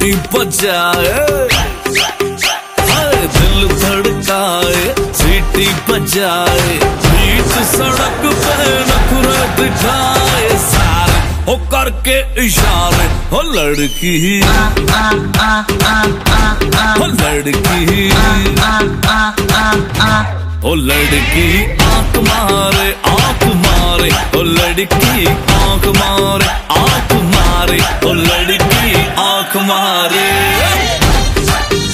सीटी बजाए, दिल धड़काए, सीटी बजाए, बीच सड़क पे नखरे दिखाए, सारे हो करके इशारे, हो लड़की हो लड़की हो लड़की आंख मारे आंख मारे, हो लड़की आंख मारे आंख मारे, हो लड़की आंख मारे।